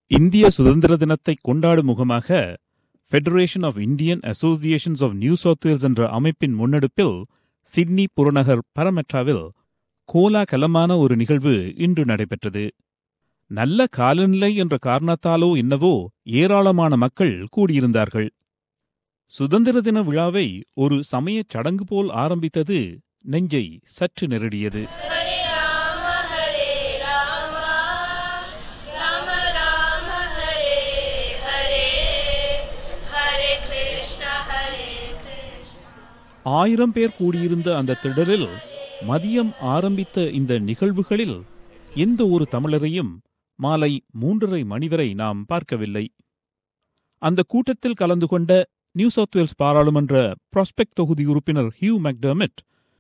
இந்திய சுதந்திர தினத்தை கொண்டாடும் முகமாக federation of Indian associations of New South Wales என்ற அமைப்பின் முன்னெடுப்பில் சிட்னி புறநகர் பரமெட்டாவில் கோலாகலமான ஒரு நிகழ்வு இன்று நடைபெற்றது. நல்ல காலநிலை என்ற காரணத்தாலோ என்னவோ ஏராளமான மக்கள் கூடியிருந்தார்கள். சுதந்திர தின விழாவை ஒரு சமயச் சடங்கு போல் ஆரம்பித்தது நெஞ்சை சற்று நெருடியது. ஆயிரம் பேர் கூடியிருந்த அந்த திடலில் மதியம் ஆரம்பித்த இந்த நிகழ்வுகளில் எந்த ஒரு தமிழரையும் மாலை 3:30 மணி வரை நாம் பார்க்கவில்லை. அந்த கூட்டத்தில் கலந்து கொண்ட நியூ சவுத் வேல்ஸ் பாராளுமன்ற ப்ராஸ்பெக்ட் தொகுதி உறுப்பினர் ஹியூ மெக்டர்மிட்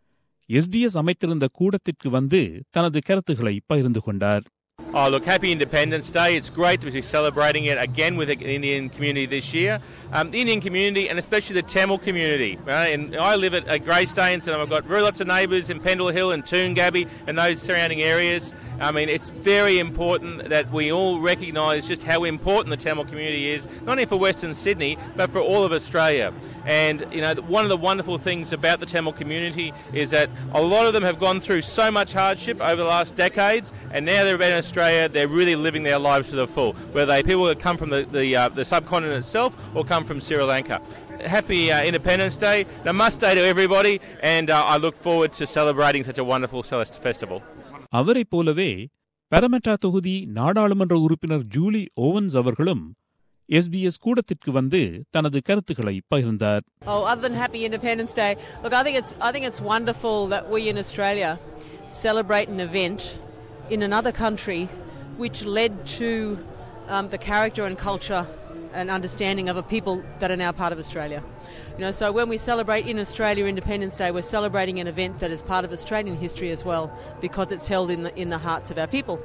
SBS அமைத்திருந்த கூடத்திற்கு வந்து தனது கருத்துக்களை பகிர்ந்து கொண்டார். Oh, look, happy Independence Day. It's great to be celebrating it again with the Indian community this year. The Indian community and especially the Tamil community. And I live at Greystanes and I've got very lots of neighbours in Pendle Hill and Toongabbie and those surrounding areas. I mean, it's very important that we all recognise just how important the Tamil community is, not only for Western Sydney, but for all of Australia. And, you know, one of the wonderful things about the Tamil community is that a lot of them have gone through so much hardship over the last decades, and now they're in Australia, they're really living their lives to the full, whether they people that come from the subcontinent itself or come from Sri Lanka. Happy Independence Day. Namaste to everybody, and I look forward to celebrating such a wonderful festival. அவரைப் போலவே பரமெட்டா தொகுதி நாடாளுமன்ற உறுப்பினர் Julie Owens அவர்களும் SBS கூடத்திற்கு வந்து தனது கருத்துக்களை பகிர்ந்தார். Other than Happy Independence Day, look, I think it's wonderful that we in Australia celebrate an event in another country which led to the character and culture and understanding of a people that are now part of Australia. You know, so when we celebrate in Australia Independence Day, we're celebrating an event that is part of Australian history as well, because it's held in the hearts of our people.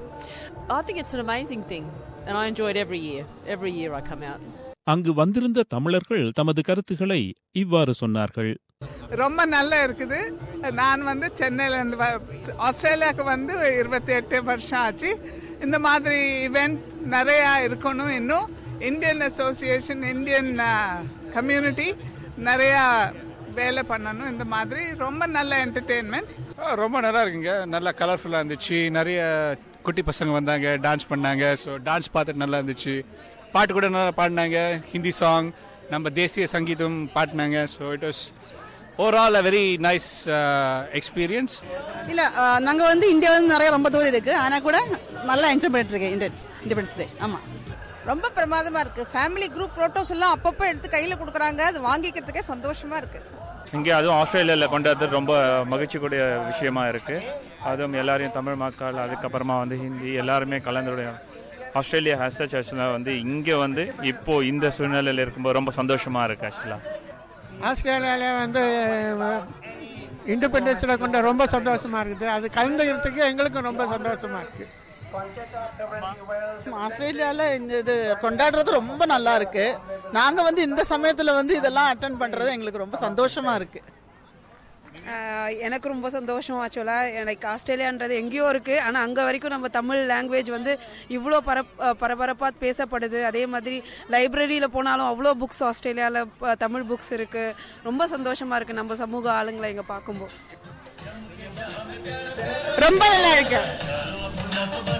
I think it's an amazing thing, and I enjoy it every year. Every year I come out. அங்கு வந்திருந்த தமிழர்கள் தமது கருத்துக்களை இவ்வாறு சொன்னார்கள். ரொம்ப நல்லா இருக்குது. நான் வந்து சென்னையில இருந்து ஆஸ்திரேலியாவுக்கு வந்து 28 வருஷம் ஆச்சு. இந்த மாதிரி இவெண்ட் நிறைய இருக்கணும். இன்னும் இந்தியன் அசோசியேஷன் இந்தியன் கம்யூனிட்டி நிறைய வேலை பண்ணணும். இந்த மாதிரி ரொம்ப நல்ல என்டர்டெயின்மெண்ட். ரொம்ப நல்லா இருக்குங்க. நல்லா கலர்ஃபுல்லாக இருந்துச்சு. நிறைய குட்டி பசங்க வந்தாங்க, டான்ஸ் பண்ணாங்க. ஸோ டான்ஸ் பார்த்துட்டு நல்லா இருந்துச்சு. பாட்டு கூட நல்லா பாடினாங்க. ஹிந்தி சாங், நம்ம தேசிய சங்கீதம் பாடினாங்க. So it was overall a very nice experience. இல்லை, நாங்கள் வந்து இந்தியா வந்து நிறைய ரொம்ப தூரம் இருக்குது. ஆனால் கூட நல்லா என்ஜாய் பண்ணிட்டு இருக்கேன் இண்டிபெண்டன்ஸ் டே. ஆமாம், ரொம்ப பிரமாதமாக இருக்குது. ஃபேமிலி குரூப் ஃபோட்டோஸ் எல்லாம் அப்பப்போ எடுத்து கையில் கொடுக்குறாங்க. அது வாங்கிக்கிறதுக்கே சந்தோஷமாக இருக்குது. இங்கே அதுவும் ஆஸ்திரேலியாவில் கொண்டாடுறது ரொம்ப மகிழ்ச்சிக்கூடிய விஷயமா இருக்குது. அதுவும் எல்லாரையும் தமிழ் மக்கள், அதுக்கப்புறமா வந்து ஹிந்தி எல்லாருமே கலந்துடைய ஆஸ்திரேலியா ஹேஸ் ஆக்சுவலாக வந்து இங்கே வந்து இப்போது இந்த சூழ்நிலையில் இருக்கும்போது ரொம்ப சந்தோஷமாக இருக்குது. ஆக்சுவலாக ஆஸ்திரேலியாவில் வந்து இண்டிபெண்டன்ஸில் கொண்ட ரொம்ப சந்தோஷமாக இருக்குது. அது கலந்துக்கிறதுக்கு எங்களுக்கும் ரொம்ப சந்தோஷமாக இருக்குது. ஆஸ்திரேலியாவில் இந்த இது கொண்டாடுறது ரொம்ப நல்லா இருக்கு. நாங்கள் வந்து இந்த சமயத்தில் வந்து இதெல்லாம் அட்டென்ட் பண்ணுறது எங்களுக்கு ரொம்ப சந்தோஷமாக இருக்கு. எனக்கு ரொம்ப சந்தோஷம். ஆக்சுவலாக எனக்கு ஆஸ்திரேலியான்றது எங்கேயோ இருக்குது, ஆனால் அங்கே வரைக்கும் நம்ம தமிழ் லாங்குவேஜ் வந்து இவ்வளோ பரபரப்பாக பேசப்படுது. அதே மாதிரி லைப்ரரியில் போனாலும் அவ்வளோ புக்ஸ் ஆஸ்திரேலியாவில் தமிழ் புக்ஸ் இருக்குது. ரொம்ப சந்தோஷமாக இருக்குது நம்ம சமூக ஆளுங்களை இங்கே பார்க்கும்போது. ரொம்ப நல்லா இருக்கு.